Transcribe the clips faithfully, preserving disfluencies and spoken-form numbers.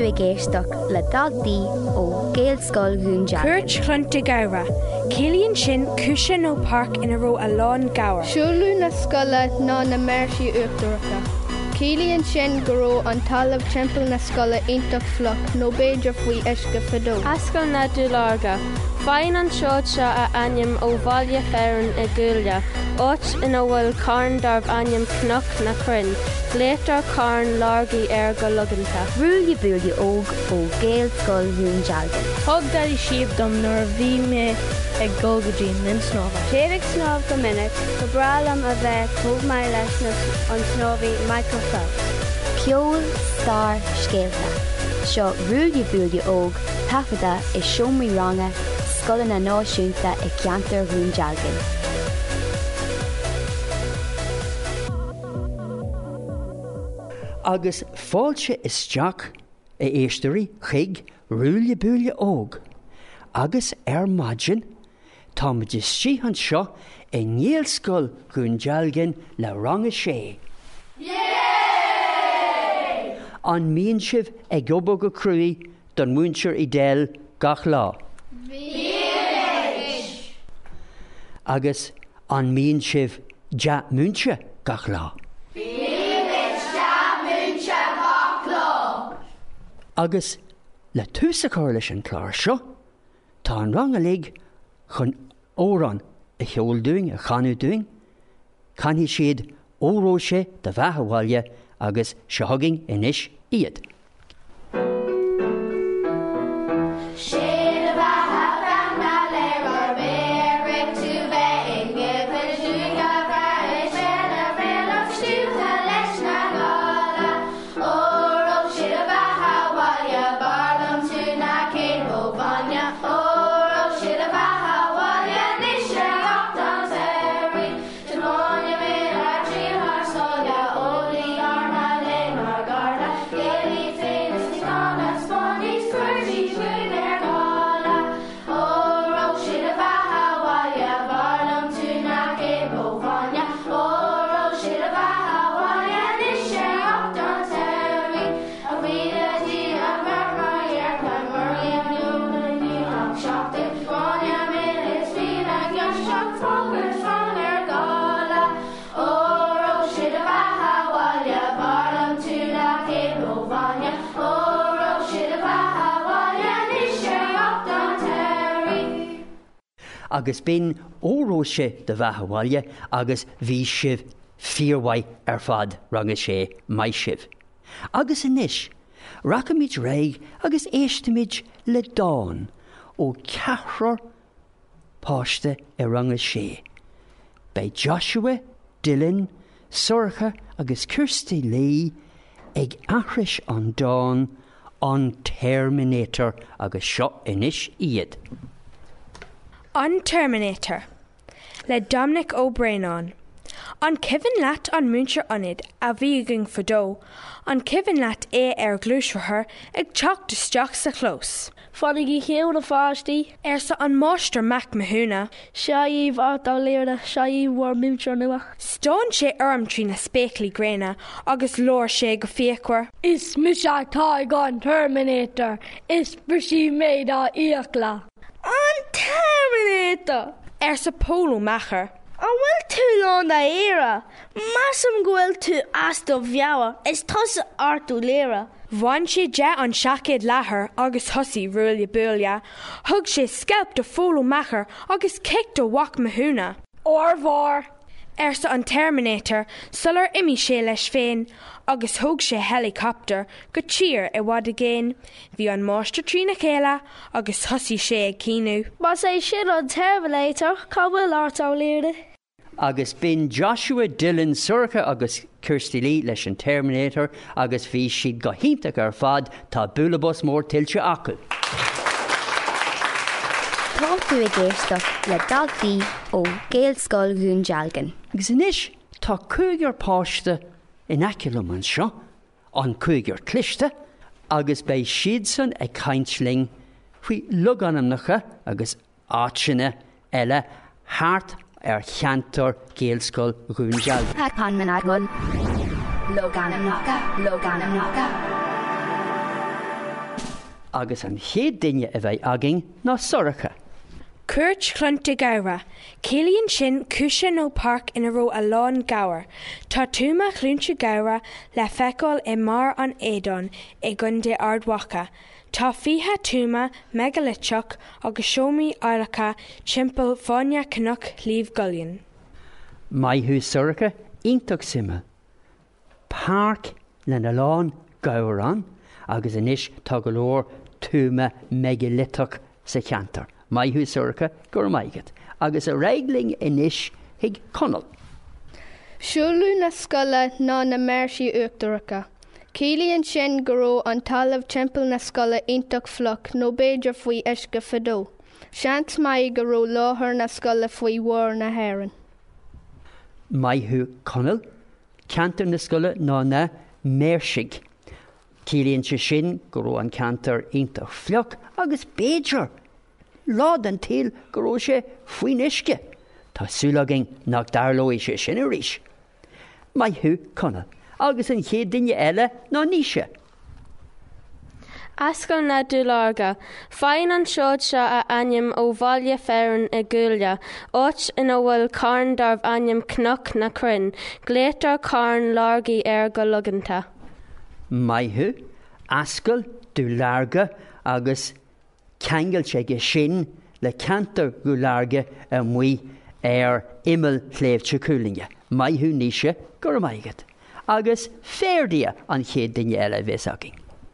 i géisteach le dagdaí ó Gaelscoil Dhúndealgan. Cuirt chlunta gabhra. Cilíonn sin cúise nó parc ina ró a lán gabhar. Siúlú na scoile ná na meirtí uachtarachta. Cilíonn sin go raibh an talamh timpeall na scoile iontach fhlach nó b'éidir faoi uisce fadó. Ascail na dúlarga. Fáin an seoid seo a ainm ó bhaile fearann i gúile. Ót ina bhfuil carn darb ainm cnoc na crin. Létar carn largaí ar go luganta. Rúile búile óg ó Gaelscoil Dhúndealgan. Thug darí siad dom nuair bhí mé ag golgadín lin snábha. Téigh snáb go minic, go bralam a bheith cóg mai leis an snábhí Michael Phelps. Ceol Star Scéalta. Seo rúile búile óg tafada i seomraí ranga scoile na náisiúnta i Ceantar Dhúndealgan. Agus fáilte isteach a éisteirí chuig rúile búile óg. Agus ar maidin tá muid is síhan seo i Gaelscoil Dhúndealgan le ranga sé. An míonn sibh ag gobal go cruí don múintear i déil gach lá. Agus an míonn sibh de múinte gach lá. Agus le túsa cóir leis an chláir seo, tá an ranga lig chun órán a cheoldúing a chanúdúing, canhí siad óróise de bheithehhaile agus seogging inis iad. Agus bín óróise de bheithehhaile agus bhí sibh fíorhaid ar fad ranga sé mai sibh. Agus inis, rachamid réig agus éistimid le dáin ó ceathrar páiste i ranga sé. Bei Joshua, Dylan, Sorcha agus Kirsty Lee ag ahris an dáin an Terminator agus seo inis iad. An Terminator, le Dominic O'Brien. An Kevin Lat an múintear anid a bhíogaing fadó, an Kevin Lat é ar glúisrithe ag teachtasteach sa chlós. Fannig í chéú na fáistí. Ar sa an máistir Mac Mahúna. Seaíomh átá léirna, seaíomh war múintear nua. Stón sé orm trí na spéclaí gréine agus lór sé go fiacmhar. Is misatá gan Terminator, is brisí méid á íochla. An Terminator! Ar sa pólú machar. An bhfuil tú lán da éire, masam gohfuil tú as do bheabha, is tosa artú léire. Bhain sé de an seacaid láthair agus thosaí rúile búile, thug sé scalp do pólú machar agus cic do Mac Mahúna. Or bhar. Ar sa an Terminator, sular imi sé leis féin, agus thug sé helicopter go tír i bhfad agéin. Bhí an máiste trí na chéile agus thosaí sé ag cíniú. Ba sé sin an Terminator, cá bhfuil átá léire. Agus bín Joshua, Dylan, Sorcha agus Kirsty Lee leis an Terminator agus bhí siad go híntaach ar fad tá bualabos mór tiltte acu. Tá tú i géisteach le dagdaí ó Gaelscoil Dhúndealgan. Agus inis tá cúigear páiste in aiciúlam an seo, an cúigear cliste, agus bei siad san ag caintling faoi luganamnacha agus áitseanna eile háart ar cheantar Gaelscoil Dhúndealgan. Tá can man agol. Luganamnacha, luganamnacha. agus an chéad duine a bheith agin ná soracha. Cuirt clonta gabhra, cílíonn sin cúise nó parc ina ró a lán gabhar. Tá túma clúnte gabhra le feiceáil i mar an éadán i gcundi ardhacha. Tá fiche túma megaliteach agus seomí áireacha timpeall Fáinne Cnoc Líomh Gullion. Maithú soracha iontas simime. Parc lena lán gabharán agus inis tá go leor túma megaliteach sa cheantar. Maithú soracha gur maigad, agus a réigling inis hiag conal. Siúlú na scoile ná na meirsaí uachtarcha. Cílíonn sin go raibh an talamh timpeall na scoile iontas floch nó b'éidir faoi uisce fadó. Seans maith go raibh láthair na scoile faoi mhór na hÉireann. Maithú conal, ceantar na scoile ná na meirsigh. Cílíonn se sin go raibh an ceantar iontas floch agus b'éidir lád an téal go raibh sé faoin uisce. Tá súlagin nach darlóí sé sin a rís. Maithú conal, agus an chéad duine eile ná níise. Ascail na dúlarga, fáin an seod seo a aim ó bhaile fearann i gúile, áit ina bhfuil carn darbh aim cnoc na crin, glétar carn largaí ar go luganta. Maithú, ascail dúlarga agus ceangail sé go sin le ceantar dúlarga a mí ar imil chléibhte cúlinge. Maithú níise gur maigad. Agus féirdia an chéad duine eile bheits agin.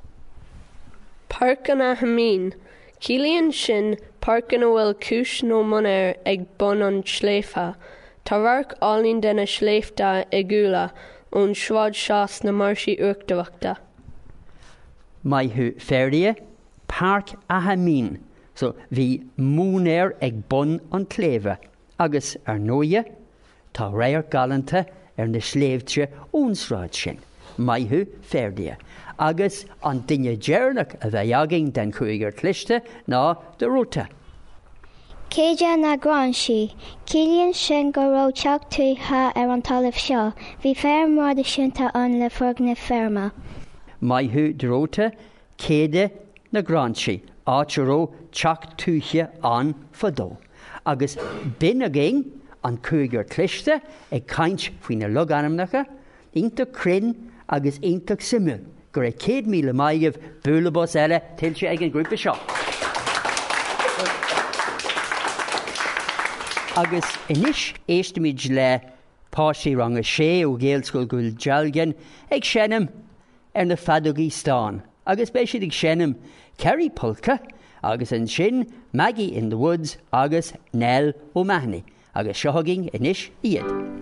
Parcan a hamín, cílíonn sin parcan a bhfuil cúis nó monéir ag bun an sléifha. Tá bharc álíonn den na sléifta i gúla ón sráid seas na marsaí uachtarachta. Maithú féirdia, parc a hamín, so bhí múnéir ag bun an cléibhe, agus ar nóia tá réir galanta ar na sléibhte ón sráid sin. Maithú féirdia. Agus an duine déarnach a bheith agin den chuigear cliste ná de rúta. Céide na gránsí, cílíonn sin go raibh teachtútha ar an talamh seo, bhí fear mór de sinnta an le fogna ferma. Maithú de rúta, céide na gránsí, áit ró teachtútha an fadó. Agus bin agin an chuigear cliste ag caint faoin na luganamnacha, iontas crin agus iontas simú. Gur é céad míle maigh búlabos eile tiltte ag an grúpa seo. Agus inis éistimid le pásaí ranga sé ó Gaelscoil Gúil Dealgan ag seanam ar na fadógaí stán. Agus béis siad ag seanam Kerry Polka, agus an sin Maggie in the Woods agus Nell O'Mahony. Agus seothagin inis iad.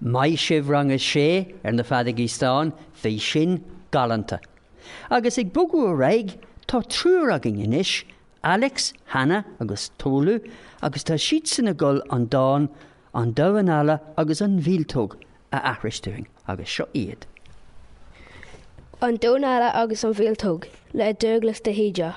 Mai sibh rang is sé ar na Fadagistán bhí sin galanta. Agus ag bugú a raig tá trúr agin inis, Alex, Hannah agus Tólu, agus tá siad sin a gol an dáin, an dahanala agus an bhíltóg a ahristúing agus seo iad. An dónala agus an bhíltóg le Douglas de Híja.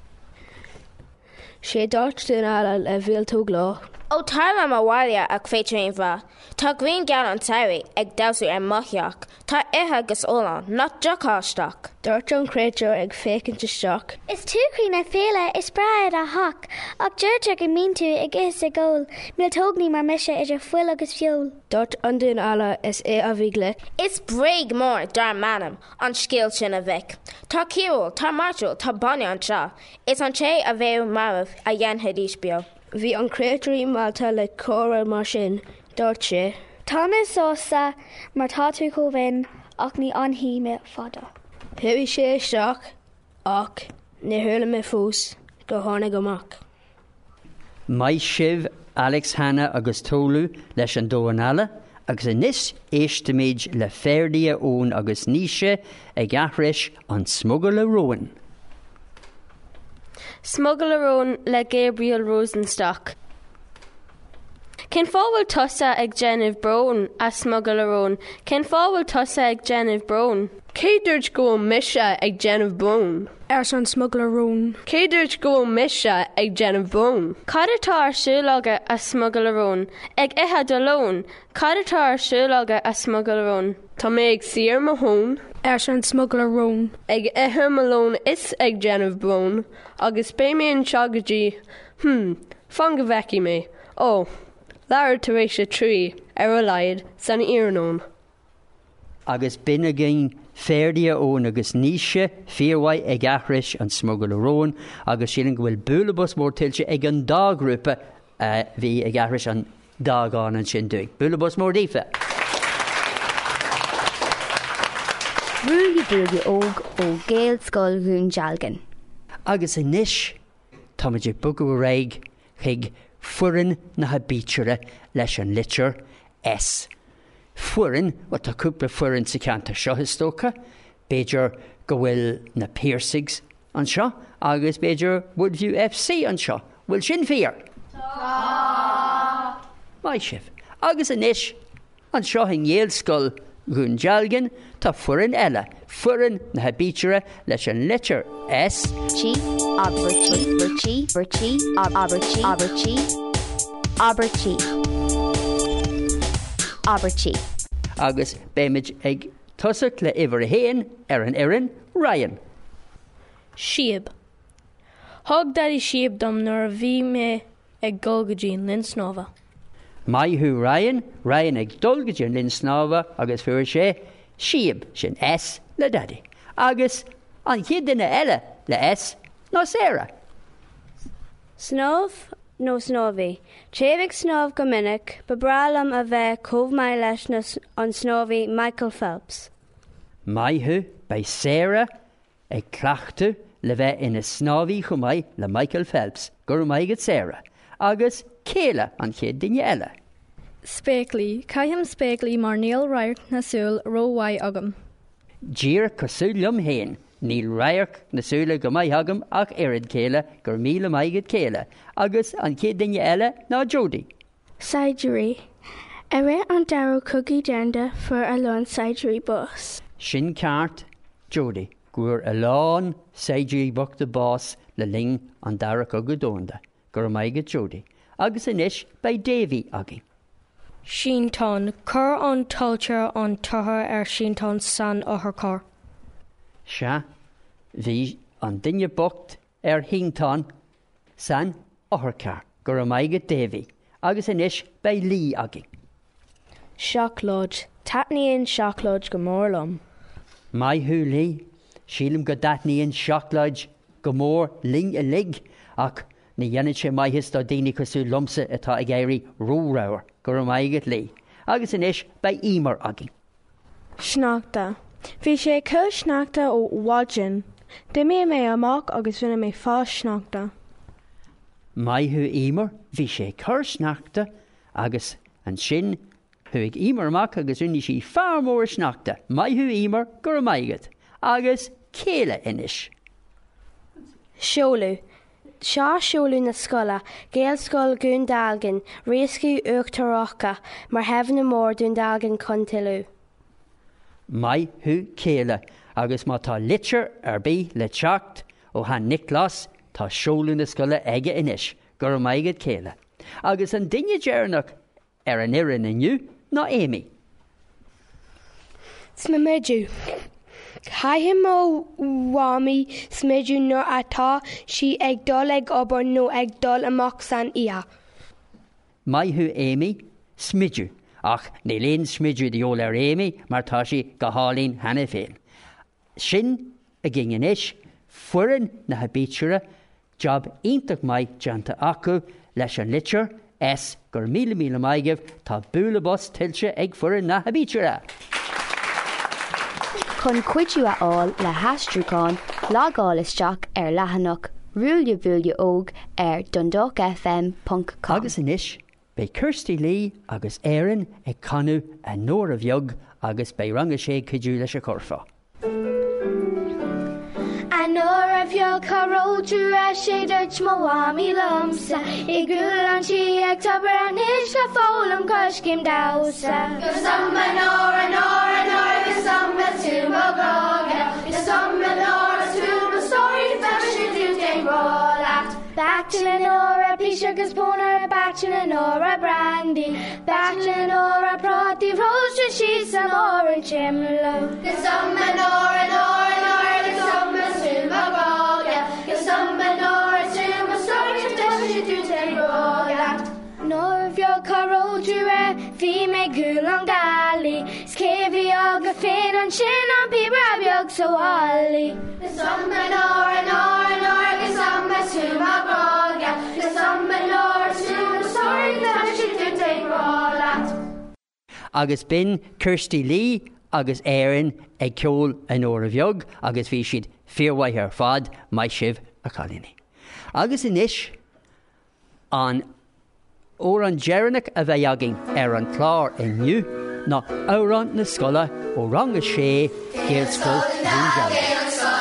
sé dát dúnala le bhíltóg lá. Ó táim am bháile ag féitrín bha. Tá green gan an saoí ag dasú ar maithíach. Tá ithe agus ólan, not deáisteach. Dúirt an créitear ag fécinnt isteach. Is túcrí na féile is braid a hach, ach dúirte go mín tú ag is a ggóil, míl tógnaí mar meise idir fuil agus fiol. Dúirt an dúnala is é a bhí le. Is bréig mór dar manam an scéal sin a bhic. Tá ciúil, tá marúil, tá banne an seo. Is an sé a bhéh marmh a dhéanthe díos beo. Bhí an créitearí máta le córa mar sin, dúirt sé. Támas sósa mar tá tú có bhain ach ní anhí me fada. Thuí sé isteach ach na thula me fús go tháinig amach. Mai sibh Alex, Hannah agus Tólu leis an dóhanala agus inis éisteméid le féirdia ón agus níise ag athris an smuggle a roin. Smuggle a roin le Gabriel Rosenstock. Cén fábhfuil tusa ag Genevieve Brown a smuggle a roin. Cén fábhfuil tusa ag Genevieve Brown. Cé dúirt go mise ag Genevieve Brown. Ar san smuggle a roin. Cé dúirt go mise ag Genevieve Brown. Cad atá ar siúlaga a smuggle a roin. Ag ithe do lón. Cad atá ar siúlaga a smuggle a roin. Tá mé ag siar mo hón. Ar san smuggle a roin. Ag ithe malón is ag Genevieve Brown. Agus bé mé an seagadí, hm, fan go bheici mé. Ó, leir tar éis sé trí ar a laid san iarnón. Agus bine gin féirdia ón agus níise fíorhaid ag athris an smuggle a roin agus sílan go bhfuil búlabus mór tilse ag an dágrúpa uh, bhí ag athris an dágáin an sin dúig. Búlabus mór dífa. Rúgi búgi óg ó géal scoil rún jalgan. Agus inis táidir bugú a raig chuig fuireann na habíteire leis an litir S. Fuireann wat tá cúpla fuireann sa ceantar seo histócha, béidir go bhfuil na Piercings an seo, agus béidir Woodview F C an seo. Bhfuil sin fíor? Tá. Mai sibh. Agus inis an seo in géal scoil rún jalgan tá fuireann eile. Fuireann na habíteire leis an litir S. Chi, Aberchi, Berchi, Berchi, Aberchi, Aberchi, Aberchi, Aberchi. Agus béimiid ag tosach le iver a héin ar an éireann Ryan. Siab. Thug daí siab dom nuair a bhí mé ag dulgadín linsnóva. Maithú Ryan, Ryan ag dulgadín linsnóva agus fuair sé siab sin S le daddy. Agus an chiad duine eile le S nó Sarah. Snóv nó snóvi. Trévig snóv go minic, bebralam a bheith cóh mai leis an snóvi Michael Phelps. Maithú bei Sarah ag clachtú le bheith ina snóvi chumai le Michael Phelps, gur maigad Sarah. Agus céile an chiad duine eile. Spéclí, caitham spéclí mar níl rairc nasúil róhhaid agam. Dír cosúlum héin, níl rairc nasúla go mai agam ach irid céile gur míle maigad céile. Agus an chiad duine eile ná Jody. Saidirí. A ré an darú cookie denda for a lán Saidirí bus. Sin ceart Jody, guair a lán Saidirí bucht a bus le ling an dara cogu dónda, gur maigad Jody. Agus inis bei Davy agin. Síntáin, cur an taltear an tuthair ar síntáin san othair cór. Se, bhí an duine bocht ar híntáin san othair cór, gur maigad Davy. Agus inis bei Lee agin. Seachlóid, tatníonn seachlóid go mórlam. Maithú Lee, sílim go datníonn seachlóid go mór ling a lig ach na dhéanann sé maithis dá daoine cosú lomsa atá ag éirí róráir gur maigad Lee. Agus inis bei Emer agin. Sneachta. Bhí sé cil sneachta ó Wajin. De mé mé amach agus bhína mé fá sneachta. Maithú Emer, bhí sé cur sneachta agus an sin thuig ímarach agus uní sí fear mór sneachta, maithú ímar gur maigad, agus céile inis. Seolú. Seo seolú na scola, géal scoil gún dalgan, réascú uachtarácha, mar hefn na mór dún dalgan contilú. Maithú céile, agus má tá litir ar bí le teacht ó han Nicholas tá seolú na scola aige inis, gur maigad céile. Agus an duine dearnach ar an irin inniu ná Amy. Smidú. Caithim ó bhámaí smidú nó atá si ag dul ag obair nó ag dul amach san ia. Maithú Amy, smidú, ach ní léon smidú diol ar Amy mar tá si go hálín hena féin. Sin a ggin inis, fuireann na habíteire, job ionach maith deanta acu leis an litir, es gur míle míle maigah tá búla bos tilse ag fuireann na habíteire. Chun cuiidú aáil le hastrúcháin lágáil isteach ar lehanach rúile bhúile óg ar dundalk f m dot com. Agus inis, bei Kirsty Lee agus Éireann ag canú a nóir a bheog agus bei ranga sé cuidú leis a corfa. Anor of your carol to a shader chmawami lumsa. Igulan she october and ishka folum kushkim dausa. Gusamba nora nora nora gusamba tuba groga. Gusamba nora tuba story fashion to take roll out. Back to Lenora, Pisha Gaspona, back to Lenora Brandy. Back to Lenora Prati Rose, she's an orange chimlo. Gusamba nora nora nora gusamba tuba groga. Gusamba nora tuba story fashion to take roll out. Nor of your carol jure, fime gulong dali. Skevi oga fin on shin on pi rab yog so ali. Gusamba nora nora nora gusamba tuba groga. Gusamba nora tuba story fashion to take roll out. Agus bin Kirsty Lee agus Éireann ag ceol an óir a bheog agus bhí siad fíorhaith ar fad mai sibh a chalíní. Agus inis an ó an dearnach a bheith agin ar an chlár inniu ná árán na scola ó ranga sé géalscoil Rúndealgain.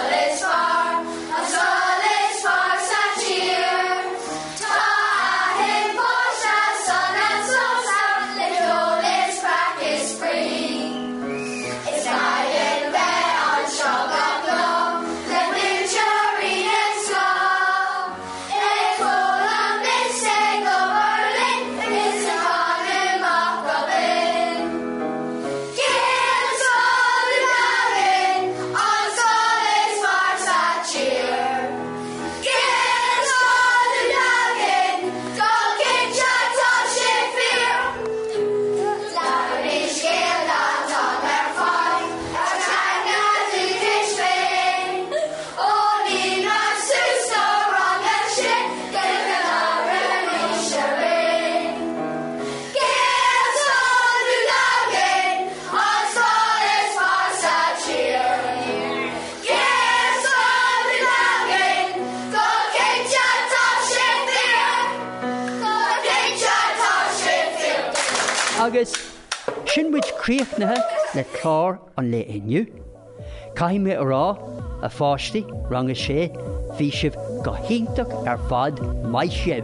Agus sinmuid críochnathe le chlár an le inniu. Caithimé ará a fáistí ranga sé bhí sibh go hintach ar fad mai sibh.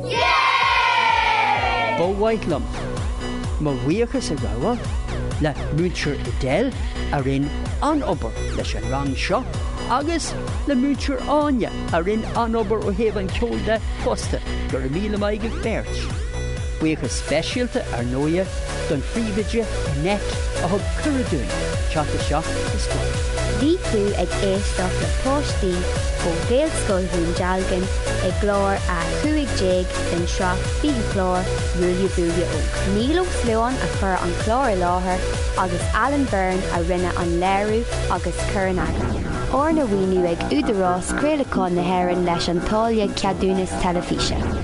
Bóhaid lom, má bhuíochas a gabhá le múintear i déil a rinn an obair leis an rang seo agus le múintear áine a rinn an obair ó thaobh an ceol de posta gur míle maigh beirt. Bhuíochas speisialta ar nóia don phríomhaide net a thug curadún teachta seo is scoil. Bhí tú ag éisteach le póistí ó Géalscoil Rúndealgain ag glór a chuaigh déag den seo fiche chlár rúile búile óg. Níl ó Slúán a chur an chlár i láthair agus Alan Byrne a rinne an léirú agus cuireann agat. Or na bhaoinú ag údarrás craolacháin na hÉireann leis an táille ceadúnas telefíse.